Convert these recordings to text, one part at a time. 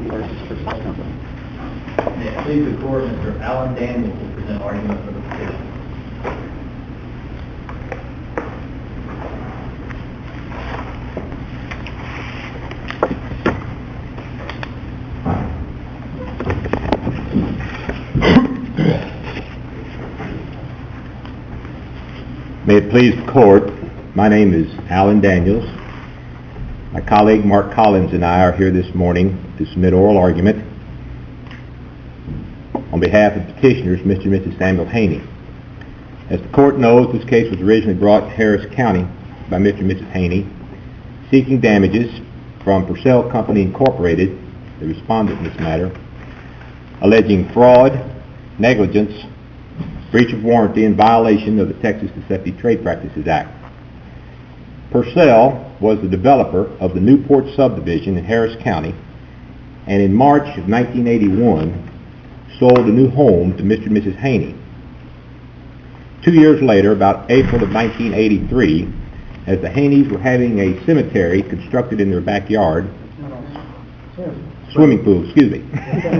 versus Purcell Company. May it please the court, Mr. Alan Daniels will present argument for the petition. May it please the court, my name is Alan Daniels. My colleague Mark Collins and I are here this morning to submit oral argument on behalf of petitioners, Mr. and Mrs. Samuel Haney. As the court knows, this case was originally brought to Harris County by Mr. and Mrs. Haney, seeking damages from Purcell Company Incorporated, the respondent in this matter, alleging fraud, negligence, breach of warranty, and violation of the Texas Deceptive Trade Practices Act. Purcell was the developer of the Newport subdivision in Harris County, and in March of 1981 sold a new home to Mr. and Mrs. Haney. 2 years later, about April of 1983, as the Haneys were having a cemetery constructed in their backyard, swimming pool, excuse me.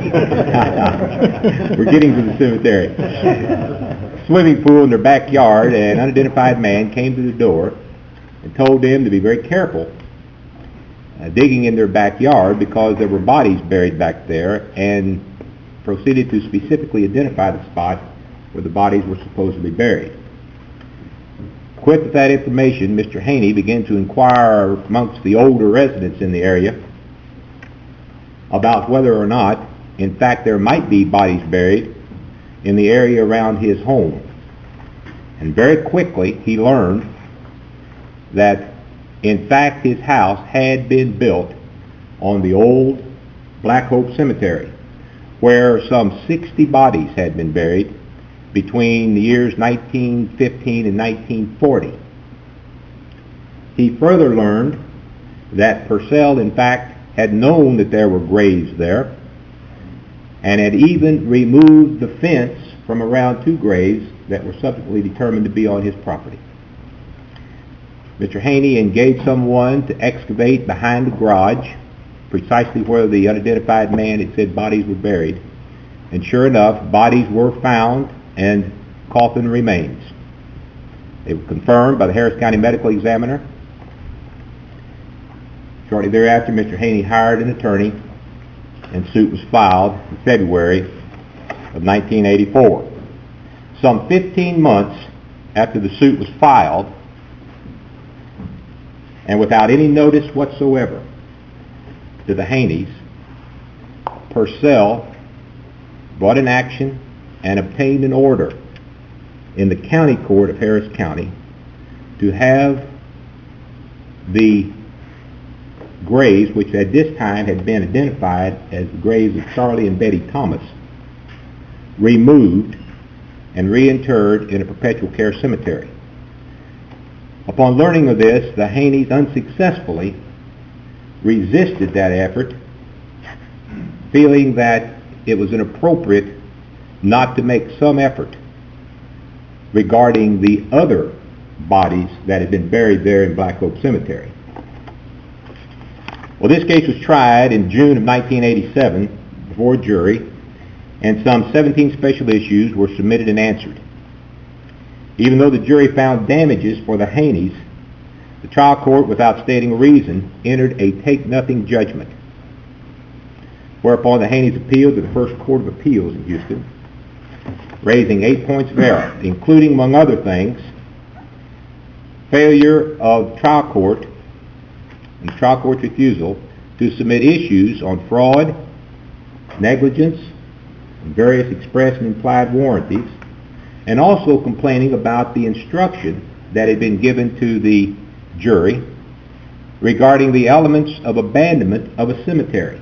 We're getting to the cemetery. Swimming pool in their backyard, an unidentified man came to the door and told them to be very careful digging in their backyard because there were bodies buried back there, and proceeded to specifically identify the spot where the bodies were supposed to be buried. Equipped with that information, Mr. Haney began to inquire amongst the older residents in the area about whether or not, in fact, there might be bodies buried in the area around his home. And very quickly he learned that, in fact, his house had been built on the old Black Hope Cemetery, where some 60 bodies had been buried between the years 1915 and 1940. He further learned that Purcell, in fact, had known that there were graves there, and had even removed the fence from around 2 graves that were subsequently determined to be on his property. Mr. Haney engaged someone to excavate behind the garage, precisely where the unidentified man had said bodies were buried, and sure enough, bodies were found and coffin remains. They were confirmed by the Harris County Medical Examiner. Shortly thereafter, Mr. Haney hired an attorney, and suit was filed in February of 1984. Some 15 months after the suit was filed, and without any notice whatsoever to the Haneys, Purcell brought an action and obtained an order in the county court of Harris County to have the graves, which at this time had been identified as the graves of Charlie and Betty Thomas, removed and reinterred in a perpetual care cemetery. Upon learning of this, the Haneys unsuccessfully resisted that effort, feeling that it was inappropriate not to make some effort regarding the other bodies that had been buried there in Black Hope Cemetery. Well, this case was tried in June of 1987 before a jury, and some 17 special issues were submitted and answered. Even though the jury found damages for the Haneys, the trial court, without stating a reason, entered a take-nothing judgment, whereupon the Haneys appealed to the First Court of Appeals in Houston, raising 8 points of error, including, among other things, failure of trial court and the trial court's refusal to submit issues on fraud, negligence, and various express and implied warranties, and also complaining about the instruction that had been given to the jury regarding the elements of abandonment of a cemetery.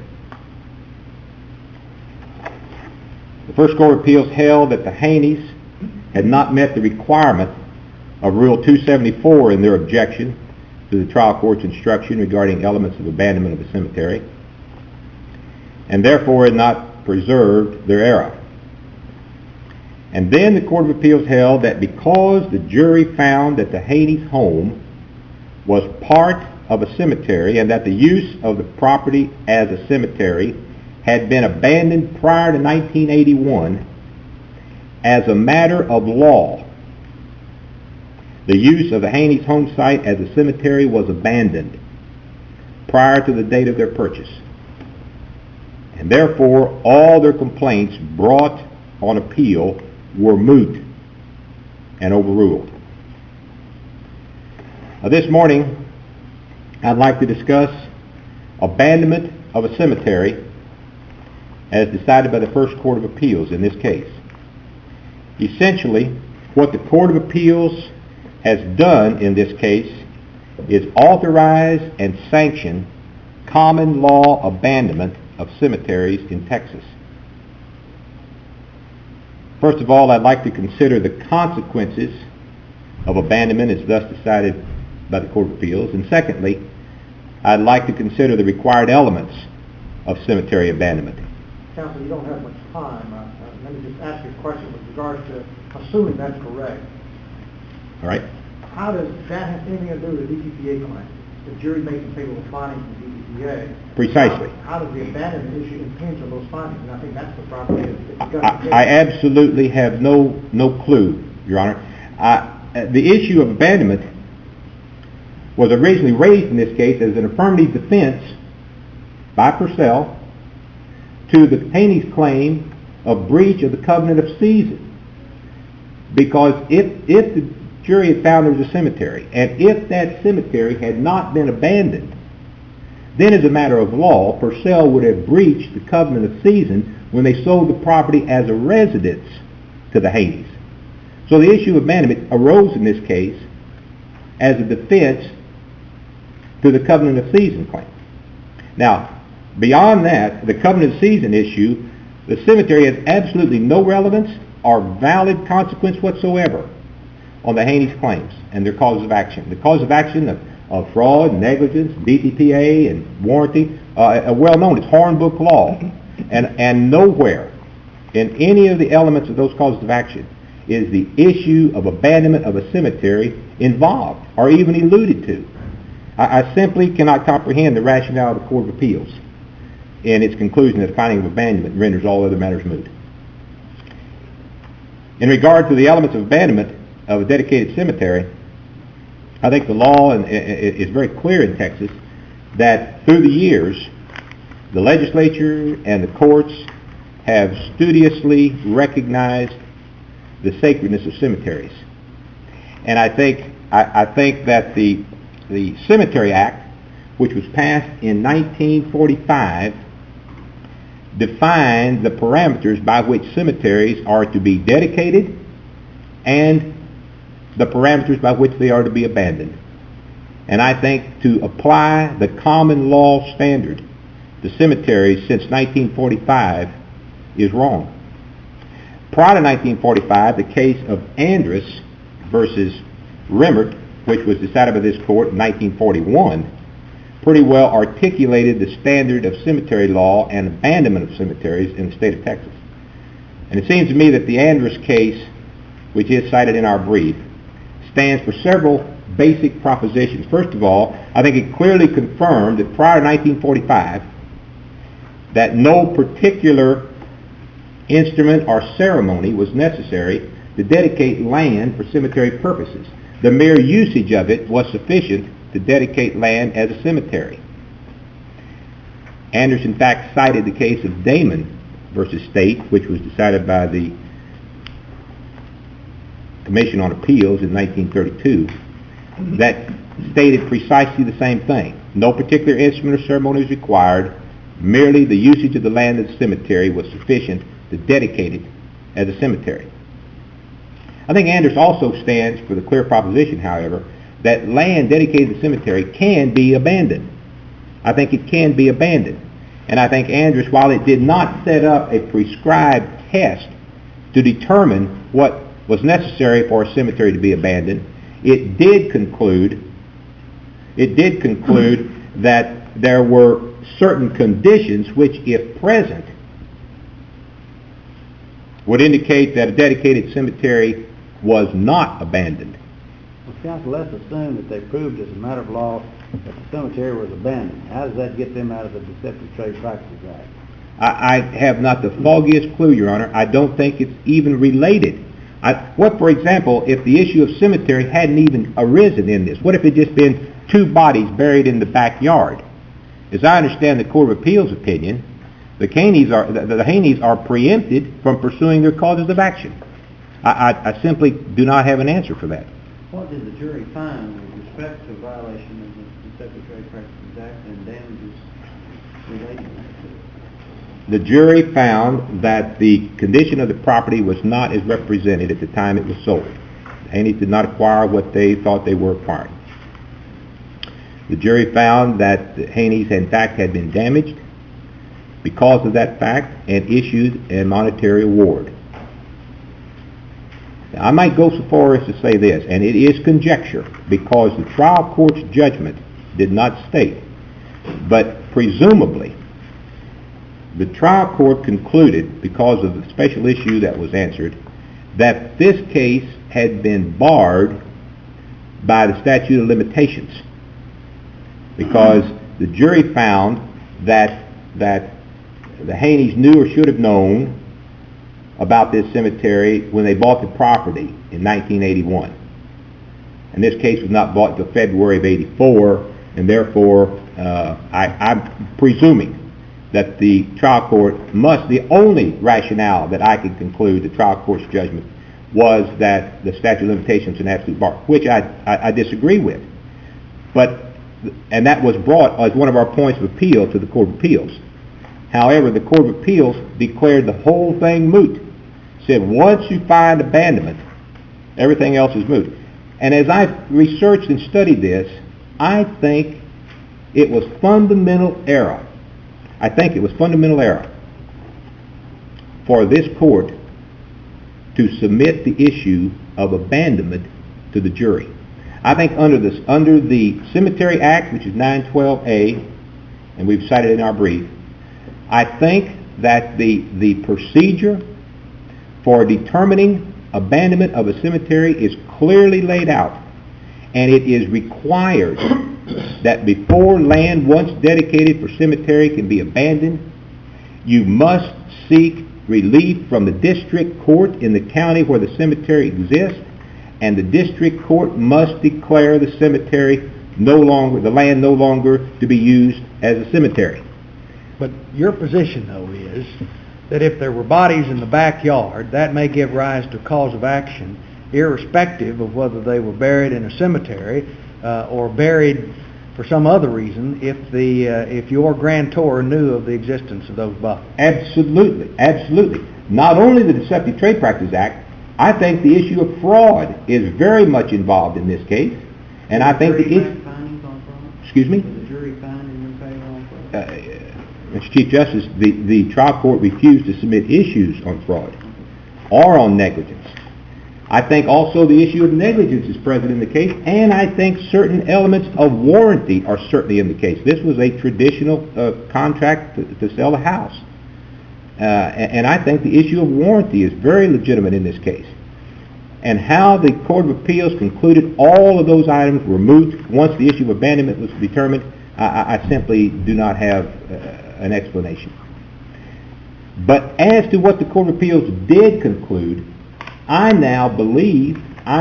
The First Court of Appeals held that the Haneys had not met the requirement of Rule 274 in their objection to the trial court's instruction regarding elements of abandonment of the cemetery, and therefore had not preserved their error. And then the Court of Appeals held that because the jury found that the Haney's home was part of a cemetery and that the use of the property as a cemetery had been abandoned prior to 1981, as a matter of law, the use of the Haney's home site as a cemetery was abandoned prior to the date of their purchase. And therefore, all their complaints brought on appeal were moot and overruled. This morning, I'd like to discuss abandonment of a cemetery as decided by the First Court of Appeals in this case. Essentially, what the Court of Appeals has done in this case is authorize and sanction common law abandonment of cemeteries in Texas. First of all, I'd like to consider the consequences of abandonment as thus decided by the Court of Appeals. And secondly, I'd like to consider the required elements of cemetery abandonment. Counsel, you don't have much time. Let me just ask you a question with regards to assuming that's correct. All right? How does that have anything to do with the DTPA claim? The jury making favorable findings from the DTPA. Precisely. How does the abandonment issue impinge on those findings? And I think that's the problem. I absolutely have no clue, Your Honor. The issue of abandonment was originally raised in this case as an affirmative defense by Purcell to the Haney's claim of breach of the covenant of season. Because if the jury had found there was a cemetery, and if that cemetery had not been abandoned, then as a matter of law, Purcell would have breached the covenant of season when they sold the property as a residence to the Haneys. So the issue of abandonment arose in this case as a defense to the covenant of season claim. Now, beyond that, the covenant of season issue, the cemetery has absolutely no relevance or valid consequence whatsoever on the Haney's claims and their causes of action. The cause of action of fraud, negligence, DTPA, and warranty are well known. It's Hornbook law. And nowhere in any of the elements of those causes of action is the issue of abandonment of a cemetery involved or even alluded to. I simply cannot comprehend the rationale of the Court of Appeals in its conclusion that the finding of abandonment renders all other matters moot. In regard to the elements of abandonment of a dedicated cemetery, I think the law is very clear in Texas that through the years, the legislature and the courts have studiously recognized the sacredness of cemeteries. And I think that the Cemetery Act, which was passed in 1945, defined the parameters by which cemeteries are to be dedicated and the parameters by which they are to be abandoned. And I think to apply the common law standard to cemeteries since 1945 is wrong. Prior to 1945, the case of Andrus versus Remmert, which was decided by this court in 1941, pretty well articulated the standard of cemetery law and abandonment of cemeteries in the state of Texas. And it seems to me that the Andrus case, which is cited in our brief, stands for several basic propositions. First of all, I think it clearly confirmed that prior to 1945, that no particular instrument or ceremony was necessary to dedicate land for cemetery purposes. The mere usage of it was sufficient to dedicate land as a cemetery. Andrus, in fact, cited the case of Damon versus State, which was decided by the Commission on Appeals in 1932, that stated precisely the same thing. No particular instrument or ceremony was required. Merely the usage of the land of the cemetery was sufficient to dedicate it as a cemetery. I think Andrus also stands for the clear proposition, however, that land dedicated to the cemetery can be abandoned. I think it can be abandoned. And I think Andrus, while it did not set up a prescribed test to determine what was necessary for a cemetery to be abandoned, it did conclude that there were certain conditions which, if present, would indicate that a dedicated cemetery was not abandoned. Well, counsel, let's assume that they proved as a matter of law that the cemetery was abandoned. How does that get them out of the Deceptive Trade Practices Act? I have not the foggiest clue, Your Honor. I don't think it's even related. What, for example, if the issue of cemetery hadn't even arisen in this? What if it just been two bodies buried in the backyard? As I understand the Court of Appeals opinion, the Haney's are preempted from pursuing their causes of action. I simply do not have an answer for that. What did the jury find with respect to violation of the Deceptive Trade Practices Act and damages related to it? The jury found that the condition of the property was not as represented at the time it was sold. The Haney's did not acquire what they thought they were acquiring. The jury found that the Haney's, in fact, had been damaged because of that fact and issued a monetary award. Now, I might go so far as to say this, and it is conjecture, because the trial court's judgment did not state, but presumably the trial court concluded, because of the special issue that was answered, that this case had been barred by the statute of limitations, because the jury found that the Haney's knew or should have known about this cemetery when they bought the property in 1981. And this case was not bought until February of 84, and therefore I'm presuming that the trial court the only rationale that I could conclude the trial court's judgment was that the statute of limitations is an absolute bar, which I disagree with. And that was brought as one of our points of appeal to the Court of Appeals. However, the Court of Appeals declared the whole thing moot. Said once you find abandonment, everything else is moot. And as I researched and studied this, I think it was fundamental error. I think it was fundamental error for this court to submit the issue of abandonment to the jury. I think under the Cemetery Act, which is 912A, and we've cited in our brief, I think that the procedure for determining abandonment of a cemetery is clearly laid out, and it is required that before land once dedicated for cemetery can be abandoned, you must seek relief from the district court in the county where the cemetery exists, and the district court must declare the land no longer to be used as a cemetery. But your position, though, is that if there were bodies in the backyard, that may give rise to cause of action, irrespective of whether they were buried in a cemetery or buried for some other reason, if your grantor knew of the existence of those bodies. Absolutely, absolutely. Not only the Deceptive Trade Practices Act, I think the issue of fraud is very much involved in this case, and I think the issue. Excuse me? The jury found in your favor on fraud? Mr. Chief Justice, the trial court refused to submit issues on fraud or on negligence. I think also the issue of negligence is present in the case, and I think certain elements of warranty are certainly in the case. This was a traditional contract to sell a house. And I think the issue of warranty is very legitimate in this case. And how the Court of Appeals concluded all of those items were moot once the issue of abandonment was determined, I simply do not have an explanation. But as to what the Court of Appeals did conclude, I now believe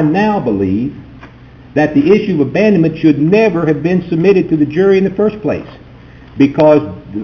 that the issue of abandonment should never have been submitted to the jury in the first place, because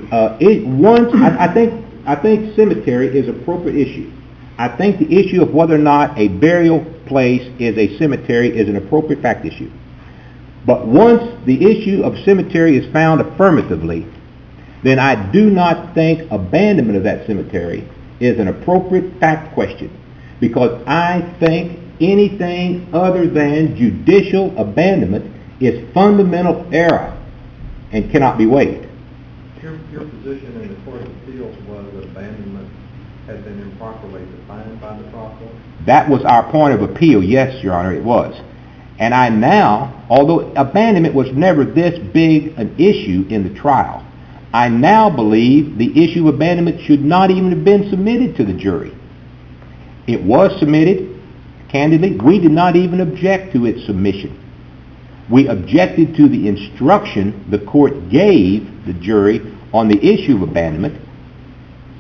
I think cemetery is an appropriate issue. I think the issue of whether or not a burial place is a cemetery is an appropriate fact issue. But once the issue of cemetery is found affirmatively, then I do not think abandonment of that cemetery is an appropriate fact question, because I think anything other than judicial abandonment is fundamental error and cannot be waived. Your position in the Court of Appeals was that abandonment had been improperly defined by the trial court? That was our point of appeal, yes, Your Honor, it was. And I now, although abandonment was never this big an issue in the trial, I now believe the issue of abandonment should not even have been submitted to the jury. It was submitted, candidly. We did not even object to its submission. We objected to the instruction the court gave the jury on the issue of abandonment,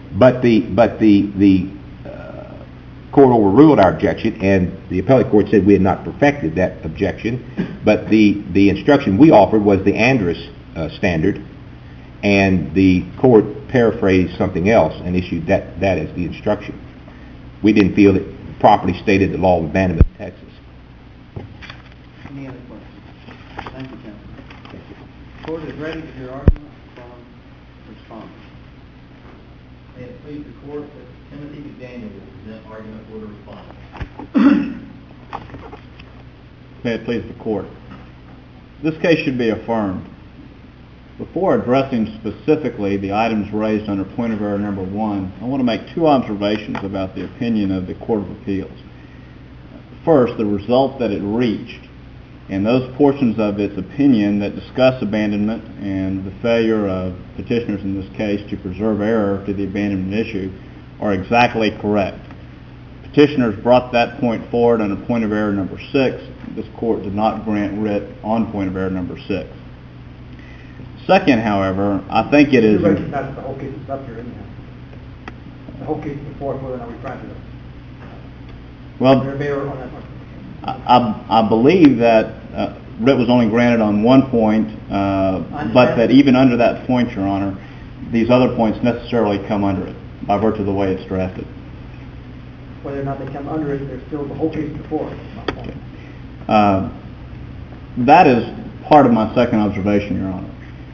But the court overruled our objection, and the appellate court said we had not perfected that objection. But the instruction we offered was the Andrus standard, and the court paraphrased something else and issued that as the instruction. We didn't feel it properly stated the law of abandonment in Texas. Any other questions? Thank you, Counsel. The court is ready to hear argument from respondents. May it please the court that Timothy McDaniel will present argument for the respondent. May it please the court. This case should be affirmed. Before addressing specifically the items raised under point of error number 1, I want to make two observations about the opinion of the Court of Appeals. First, the result that it reached, and those portions of its opinion that discuss abandonment and the failure of petitioners in this case to preserve error to the abandonment issue are exactly correct. Petitioners brought that point forward under point of error number 6. This court did not grant writ on point of error number 6. Second, however, I think it is... You recognize the whole case is up here anyhow. The whole case is before whether or not we tried to... Well, on that one. I believe that writ was only granted on one point, but that even under that point, Your Honor, these other points necessarily come under it by virtue of the way it's drafted. Whether or not they come under it, there's still the whole case before it. Okay. That is part of my second observation, Your Honor.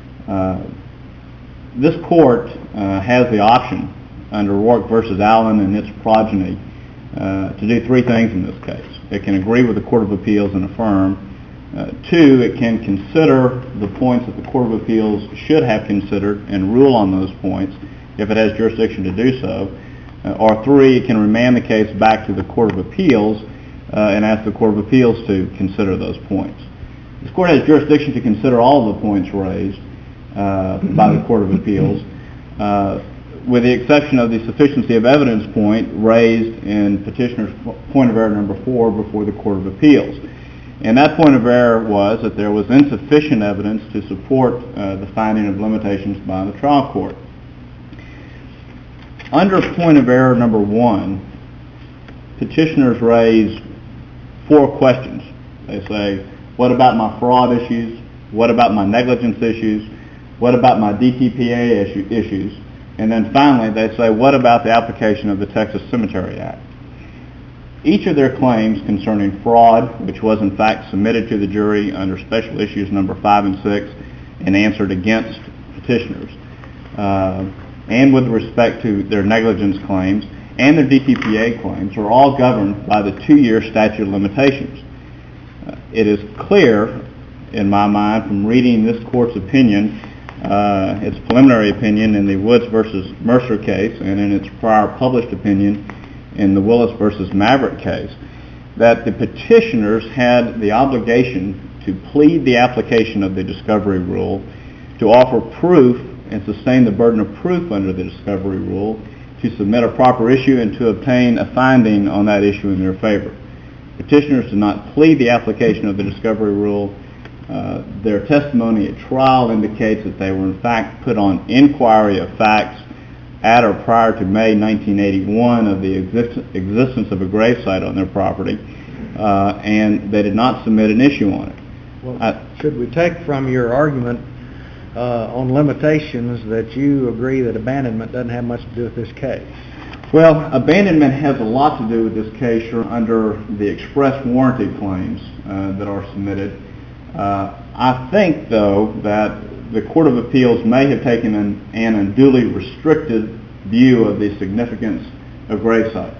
This court has the option under Rourke v. Allen and its progeny to do three things in this case. It can agree with the Court of Appeals and affirm. 2, it can consider the points that the Court of Appeals should have considered and rule on those points if it has jurisdiction to do so. Or 3, it can remand the case back to the Court of Appeals and ask the Court of Appeals to consider those points. This court has jurisdiction to consider all of the points raised by the Court of Appeals, with the exception of the sufficiency of evidence point raised in petitioner's point of error number 4 before the Court of Appeals. And that point of error was that there was insufficient evidence to support the finding of limitations by the trial court. Under point of error number 1, petitioners raise 4 questions. They say, what about my fraud issues? What about my negligence issues? What about my DTPA issues? And then finally they say, what about the application of the Texas Cemetery Act? Each of their claims concerning fraud, which was in fact submitted to the jury under special issues number 5 and 6 and answered against petitioners, and with respect to their negligence claims and their DTPA claims, are all governed by the 2-year statute of limitations. It is clear in my mind from reading this court's opinion, its preliminary opinion in the Woods v. Mercer case and in its prior published opinion in the Willis v. Maverick case, that the petitioners had the obligation to plead the application of the discovery rule, to offer proof and sustain the burden of proof under the discovery rule, to submit a proper issue and to obtain a finding on that issue in their favor. Petitioners did not plead the application of the discovery rule. Their testimony at trial indicates that they were in fact put on inquiry of facts at or prior to May 1981 of the existence of a gravesite on their property, and they did not submit an issue on it. Well, should we take from your argument on limitations that you agree that abandonment doesn't have much to do with this case? Well, abandonment has a lot to do with this case under the express warranty claims that are submitted. I think, though, that the Court of Appeals may have taken an unduly restricted view of the significance of gravesites.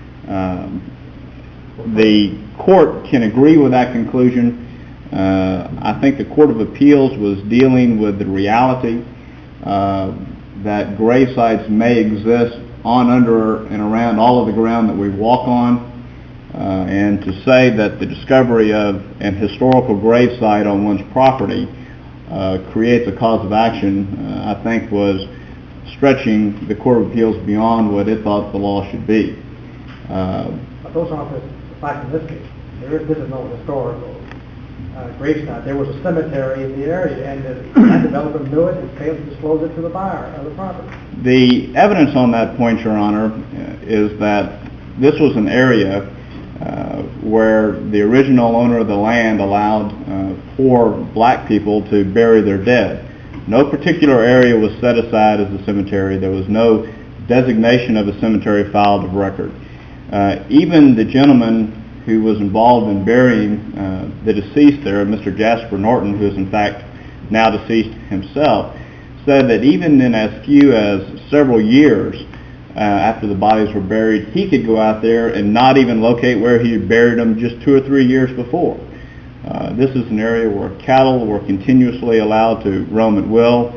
The court can agree with that conclusion. I think the Court of Appeals was dealing with the reality that gravesites may exist on, under, and around all of the ground that we walk on, and to say that the discovery of an historical gravesite on one's property creates a cause of action, I think was stretching the Court of Appeals beyond what it thought the law should be. But those aren't the facts in this case. This is no historical gravesite. There was a cemetery in the area, and the land developer knew it and failed to disclose it to the buyer of the property. The evidence on that point, Your Honor, is that this was an area where the original owner of the land allowed poor black people to bury their dead. No particular area was set aside as a cemetery. There was no designation of a cemetery filed of record. Even the gentleman who was involved in burying the deceased there, Mr. Jasper Norton, who is in fact now deceased himself, said that even in as few as several years after the bodies were buried, he could go out there and not even locate where he had buried them just 2 or 3 years before. This is an area where cattle were continuously allowed to roam at will.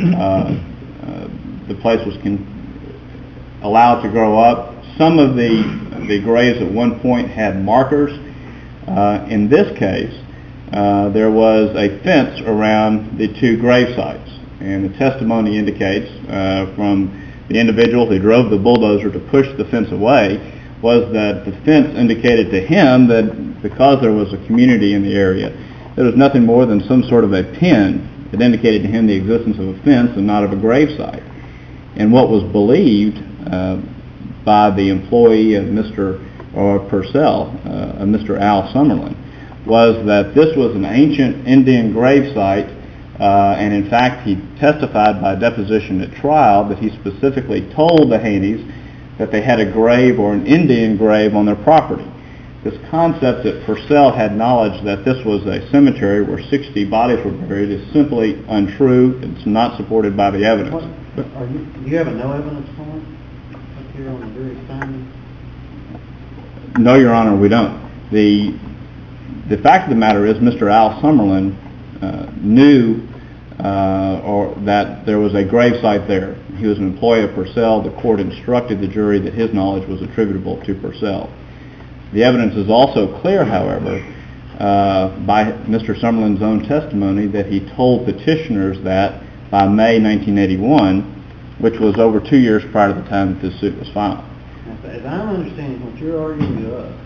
The place was allowed to grow up. Some of the graves at one point had markers. In this case, there was a fence around the 2 grave sites, and the testimony indicates from the individual who drove the bulldozer to push the fence away was that the fence indicated to him that because there was a community in the area, there was nothing more than some sort of a pin that indicated to him the existence of a fence and not of a grave site. And what was believed by the employee of Mr. Purcell, Mr. Al Summerlin, was that this was an ancient Indian grave site, and in fact he testified by deposition at trial that he specifically told the Haneys that they had a grave or an Indian grave on their property. This concept that Purcell had knowledge that this was a cemetery where 60 bodies were buried is simply untrue. It's not supported by the evidence. Do you have a no evidence form up here on the jury's findings? No, Your Honor, we don't. The fact of the matter is Mr. Al Summerlin knew or that there was a grave site there. He was an employee of Purcell. The court instructed the jury that his knowledge was attributable to Purcell. The evidence is also clear, however, by Mr. Summerlin's own testimony that he told petitioners that by May 1981, which was over 2 years prior to the time that this suit was filed. As I'm understanding what you're arguing to us,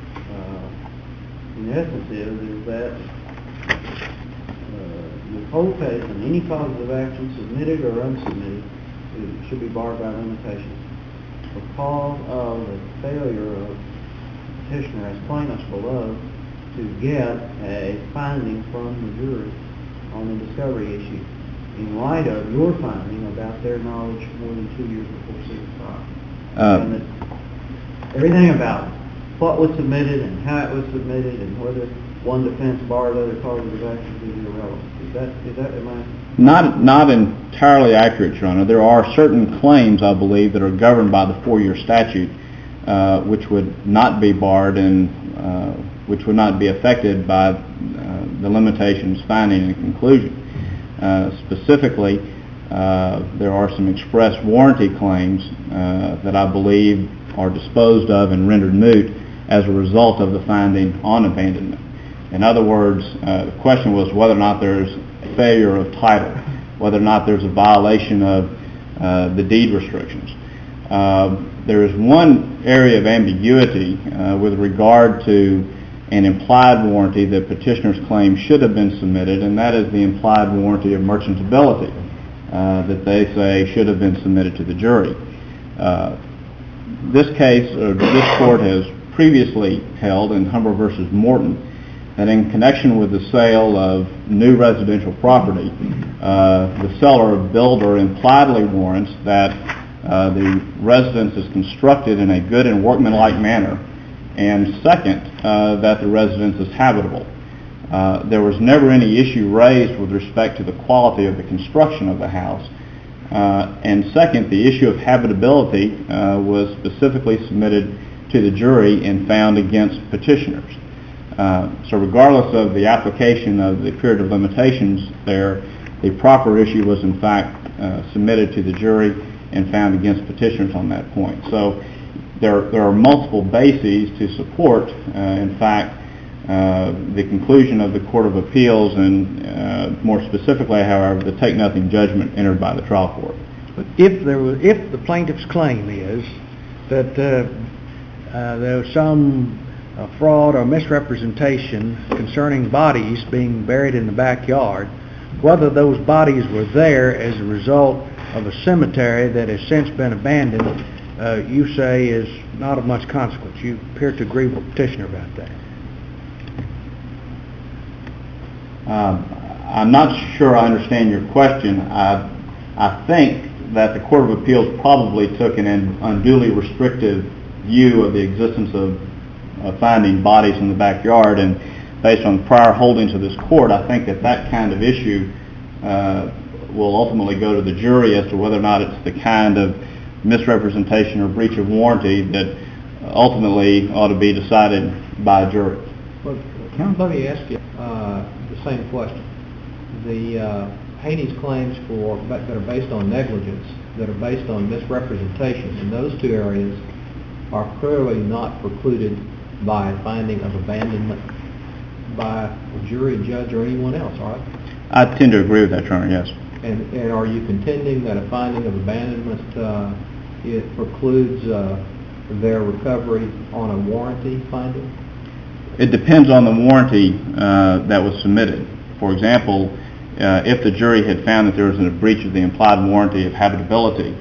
in essence is that the whole case and any causes of action submitted or unsubmitted should be barred by limitations because of the failure of petitioner as plaintiffs below to get a finding from the jury on the discovery issue in light of your finding about their knowledge more than 2 years before suit was filed. And that everything about what was submitted and how it was submitted and whether one defense barred other causes of action is irrelevant. Is that am I? Not entirely accurate, Your Honor. There are certain claims, I believe, that are governed by the 4-year statute, which would not be barred and which would not be affected by the limitations finding and conclusion. Specifically, there are some express warranty claims that I believe are disposed of and rendered moot as a result of the finding on abandonment. In other words, the question was whether or not there's a failure of title, whether or not there's a violation of the deed restrictions. There is one area of ambiguity with regard to an implied warranty that petitioners claim should have been submitted, and that is the implied warranty of merchantability that they say should have been submitted to the jury. This case, this court has previously held in Humber v. Morton that in connection with the sale of new residential property, the seller or builder impliedly warrants that the residence is constructed in a good and workmanlike manner, and second, that the residence is habitable. There was never any issue raised with respect to the quality of the construction of the house. And second, the issue of habitability was specifically submitted to the jury and found against petitioners. So regardless of the application of the period of limitations there, the proper issue was in fact submitted to the jury and found against petitioners on that point. So there are multiple bases to support, in fact, the conclusion of the Court of Appeals and more specifically, however, the take-nothing judgment entered by the trial court. But if the plaintiff's claim is that there was some fraud or misrepresentation concerning bodies being buried in the backyard, whether those bodies were there as a result of a cemetery that has since been abandoned, you say is not of much consequence. You appear to agree with the petitioner about that. I'm not sure I understand your question. I think that the Court of Appeals probably took an unduly restrictive view of the existence of finding bodies in the backyard, and based on prior holdings of this court, I think that kind of issue will ultimately go to the jury as to whether or not it's the kind of misrepresentation or breach of warranty that ultimately ought to be decided by a jury. Well, let me ask you the same question. The Haney's claims that are based on negligence, that are based on misrepresentation, in those two areas are clearly not precluded by a finding of abandonment by a jury, judge, or anyone else, all right? I tend to agree with that, Your Honor, yes. And are you contending that a finding of abandonment it precludes their recovery on a warranty finding? It depends on the warranty that was submitted. For example, if the jury had found that there was a breach of the implied warranty of habitability,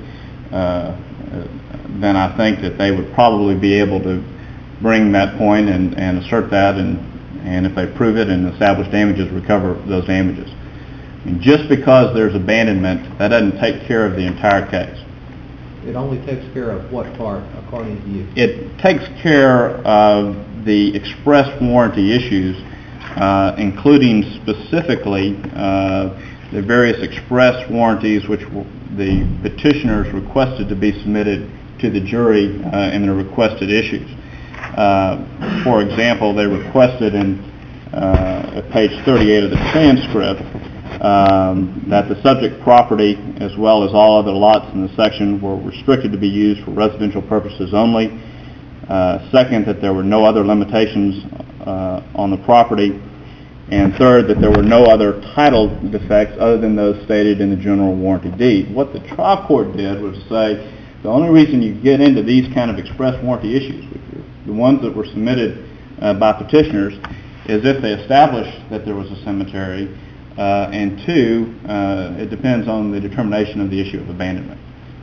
then I think that they would probably be able to bring that point and assert that, and if they prove it and establish damages, recover those damages. I mean, just because there's abandonment, that doesn't take care of the entire case. It only takes care of what part, according to you? It takes care of the express warranty issues, including specifically the various express warranties which the petitioners requested to be submitted to the jury in their requested issues. For example, they requested at page 38 of the transcript that the subject property, as well as all other lots in the section, were restricted to be used for residential purposes only. Second, that there were no other limitations on the property. And third, that there were no other title defects other than those stated in the general warranty deed. What the trial court did was say the only reason you get into these kind of express warranty issues, the ones that were submitted by petitioners, is if they established that there was a cemetery, and two, it depends on the determination of the issue of abandonment.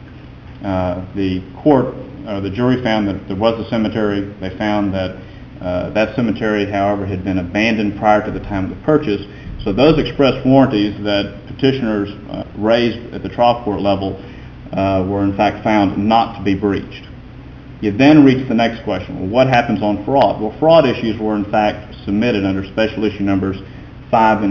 The jury found that there was a cemetery. They found that that cemetery, however, had been abandoned prior to the time of the purchase. So those express warranties that petitioners raised at the trial court level were in fact found not to be breached. You then reach the next question. Well, what happens on fraud? Well, fraud issues were in fact submitted under special issue numbers 6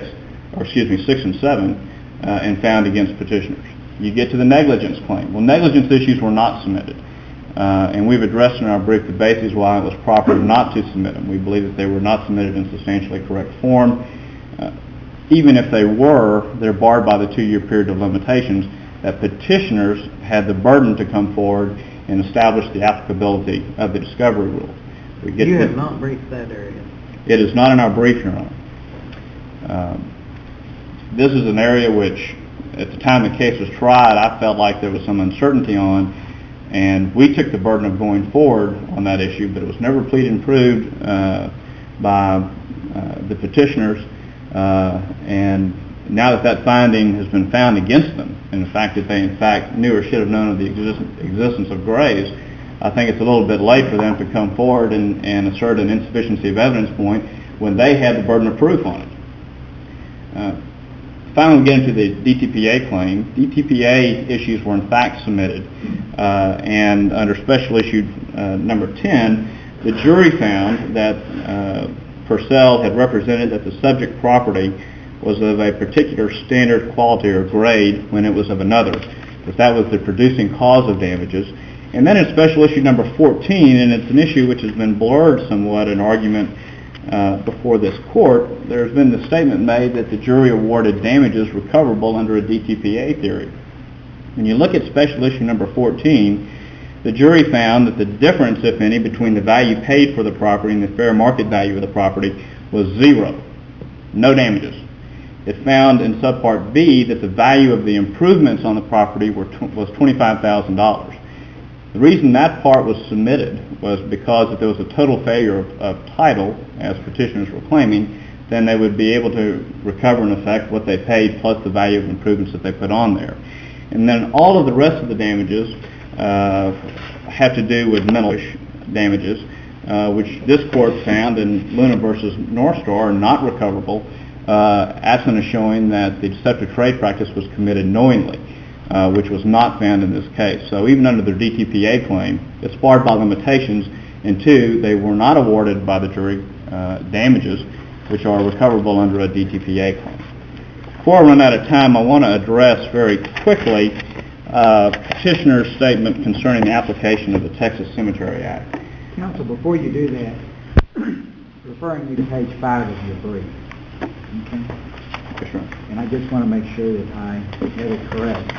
and 7, and found against petitioners. You get to the negligence claim. Well, negligence issues were not submitted. And we've addressed in our brief the basis why it was proper not to submit them. We believe that they were not submitted in substantially correct form. Even if they were, they're barred by the 2-year period of limitations that petitioners had the burden to come forward and establish the applicability of the discovery rule. You have not briefed that area. It is not in our brief, Your Honor. This is an area which, at the time the case was tried, I felt like there was some uncertainty on, and we took the burden of going forward on that issue, but it was never pleaded and proved by the petitioners, and now that finding has been found against them, and the fact that they in fact knew or should have known of the existence of graves, I think it's a little bit late for them to come forward and assert an insufficiency of evidence point when they had the burden of proof on it. Finally, we get into the DTPA claim. DTPA issues were in fact submitted, and under special issue number 10, the jury found that Purcell had represented that the subject property was of a particular standard, quality, or grade when it was of another, that was the producing cause of damages. And then in special issue number 14, and it's an issue which has been blurred somewhat in argument before this court, there's been the statement made that the jury awarded damages recoverable under a DTPA theory. When you look at special issue number 14, the jury found that the difference, if any, between the value paid for the property and the fair market value of the property was 0. No damages. It found in subpart B that the value of the improvements on the property was $25,000. The reason that part was submitted was because if there was a total failure of title, as petitioners were claiming, then they would be able to recover in effect what they paid plus the value of improvements that they put on there. And then all of the rest of the damages have to do with mental damages, which this court found in Luna versus North Star are not recoverable, absent of showing that the deceptive trade practice was committed knowingly, which was not found in this case. So even under their DTPA claim, it's barred by limitations, and two, they were not awarded by the jury damages, which are recoverable under a DTPA claim. Before I run out of time, I want to address very quickly petitioner's statement concerning the application of the Texas Cemetery Act. Counsel, before you do that, referring you to page 5 of your brief, okay? Yes, sir. And I just want to make sure that I get it correct.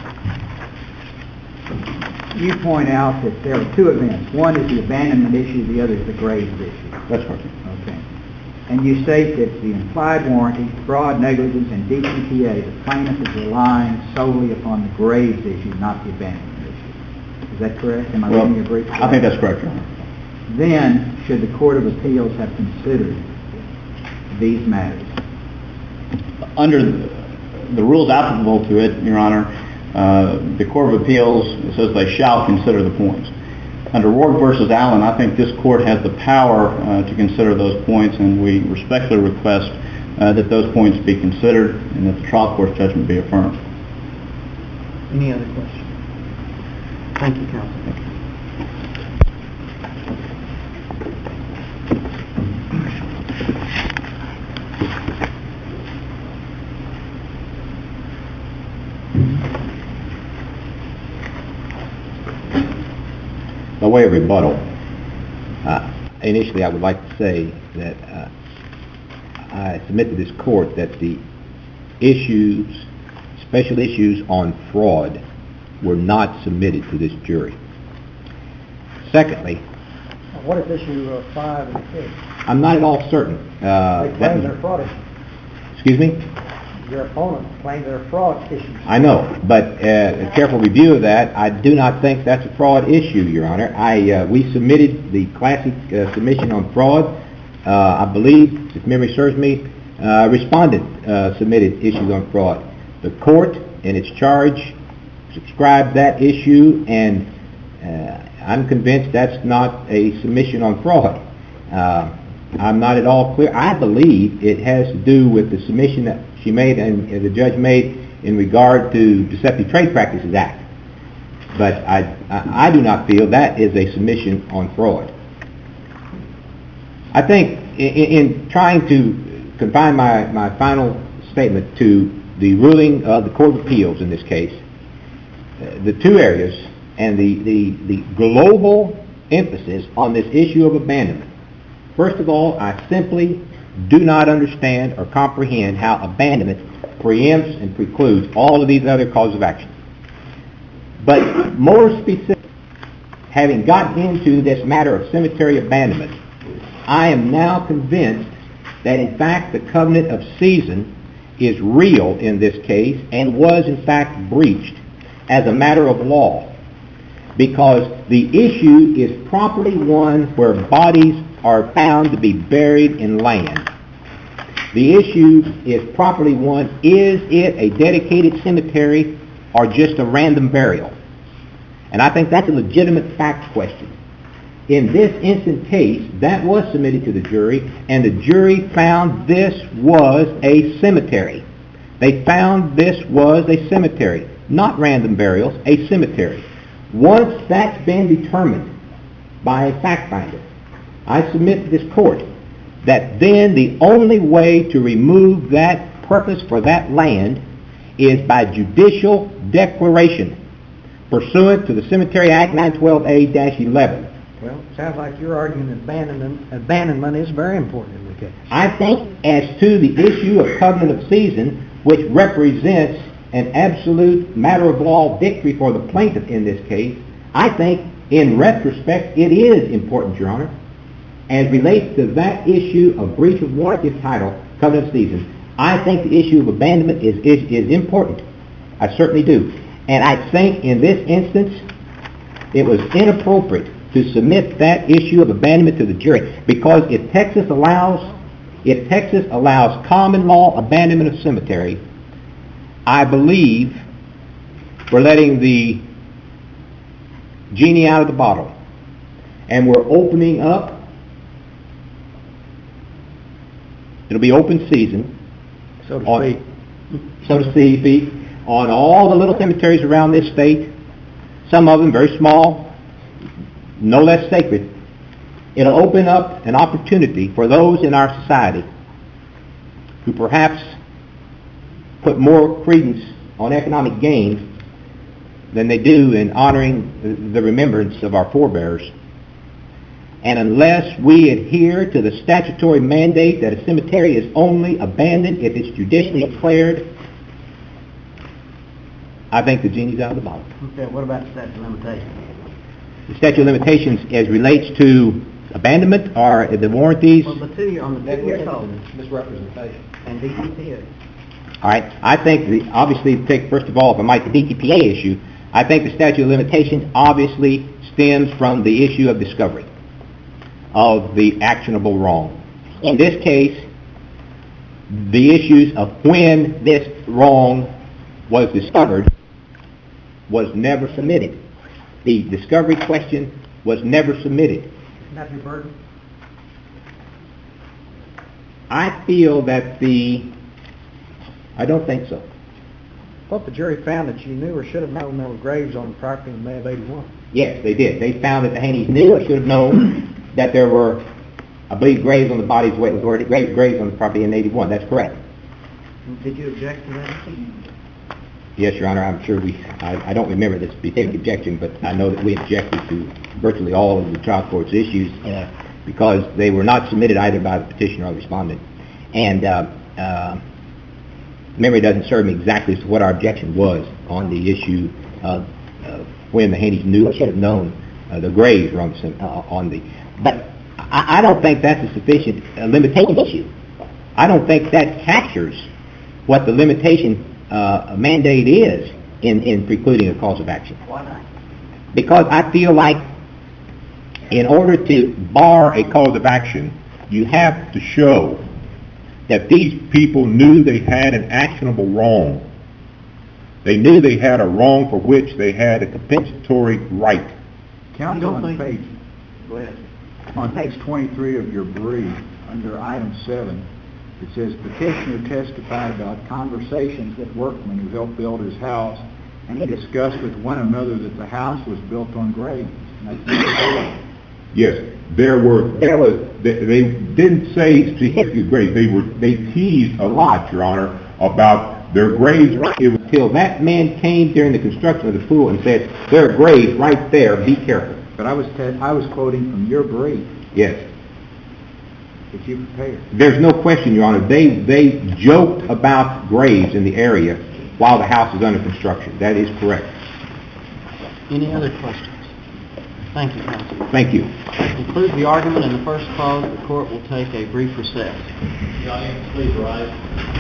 You point out that there are two events. One is the abandonment issue, the other is the graves issue. That's correct. Okay. And you state that the implied warranty, fraud, negligence, and DTPA, the plaintiff is relying solely upon the graves issue, not the abandonment issue. Is that correct? Am I reading your brief correctly? I think that's correct, Your Honor. Then, should the Court of Appeals have considered these matters? Under the rules applicable to it, Your Honor, the Court of Appeals says they shall consider the points. Under Ward versus Allen, I think this court has the power to consider those points, and we respectfully request that those points be considered and that the trial court's judgment be affirmed. Any other questions? Thank you, counsel. By way of rebuttal, initially I would like to say that I submit to this court that the issues, special issues on fraud, were not submitted to this jury. Secondly, What is issue 5 and 6? I'm not at all certain. They claim they're fraud issues. Excuse me? Your opponent claims they're fraud issues. I know, but a careful review of that, I do not think that's a fraud issue, Your Honor. We submitted the classic submission on fraud. I believe, if memory serves me, respondent submitted issues on fraud. The court, in its charge, subscribed that issue, and I'm convinced that's not a submission on fraud. I'm not at all clear. I believe it has to do with the submission that she made and the judge made in regard to Deceptive Trade Practices Act. But I do not feel that is a submission on fraud. I think in trying to confine my final statement to the ruling of the Court of Appeals in this case, the two areas and the global emphasis on this issue of abandonment. First of all, I simply do not understand or comprehend how abandonment preempts and precludes all of these other causes of action. But more specific, having gotten into this matter of cemetery abandonment, I am now convinced that in fact the covenant of season is real in this case and was in fact breached as a matter of law, because the issue is property one where bodies are found to be buried in land. The issue is property one, is it a dedicated cemetery or just a random burial? And I think that's a legitimate fact question. In this instant case, that was submitted to the jury, and the jury found this was a cemetery. They found this was a cemetery, not random burials, a cemetery. Once that's been determined by a fact finder, I submit to this court that then the only way to remove that purpose for that land is by judicial declaration pursuant to the Cemetery Act 912A-11. Well, it sounds like you're arguing that abandonment is very important in the case. I think as to the issue of covenant of season, which represents an absolute matter of law victory for the plaintiff in this case, I think in retrospect it is important, Your Honor. As relates to that issue of breach of warranty of title, covenant of season, I think the issue of abandonment is important. I certainly do. And I think in this instance, it was inappropriate to submit that issue of abandonment to the jury, because if Texas allows common law abandonment of cemetery, I believe we're letting the genie out of the bottle, and we're opening up. It'll be open season, So to speak, on all the little cemeteries around this state. Some of them very small, no less sacred. It'll open up an opportunity for those in our society who perhaps put more credence on economic gain than they do in honoring the remembrance of our forebears. And unless we adhere to the statutory mandate that a cemetery is only abandoned if it's judicially declared, I think the genie's out of the bottle. Okay, what about the statute of limitations? The statute of limitations as relates to abandonment or the warranties. Well, the 2 year, on the 2 year code Misrepresentation. and DCPA. All right. I think obviously, take first of all, if I might, the DTPA issue. I think the statute of limitations obviously stems from the issue of discovery of the actionable wrong. In this case, the issues of when this wrong was discovered was never submitted. The discovery question was never submitted. Isn't that your burden? I feel that I don't think so. I thought the jury found that you knew or should have known there were graves on the property in May of '81. Yes, they did. They found that the Haney's knew or should have known that there were, I believe, graves on the bodies, graves on the property in '81. That's correct. Did you object to that? Yes, Your Honor, I'm sure I don't remember this specific objection, but I know that we objected to virtually all of the trial court's issues because they were not submitted either by the petitioner or respondent. And memory doesn't serve me exactly as to what our objection was on the issue of when the Haney's knew or should have known the graves were on the... But I don't think that's a sufficient limitation issue. I don't think that captures what the limitation mandate is in precluding a cause of action. Why not? Because I feel like in order to bar a cause of action, you have to show that these people knew they had an actionable wrong. They knew they had a wrong for which they had a compensatory right. Counsel, on page 23 of your brief, under item 7, it says, petitioner testified about conversations with workmen who helped build his house, and he discussed with one another that the house was built on graves. Yes, they didn't say specifically graves. They teased a lot, Your Honor, about their graves. It was until that man came during the construction of the pool and said, there are graves right there, be careful. But I was quoting from your brief. Yes. That you prepared. There's no question, Your Honor. They joked about graves in the area while the house was under construction. That is correct. Any other questions? Thank you, counsel. Thank you. That concludes the argument in the first clause. The court will take a brief recess. The audience, please rise.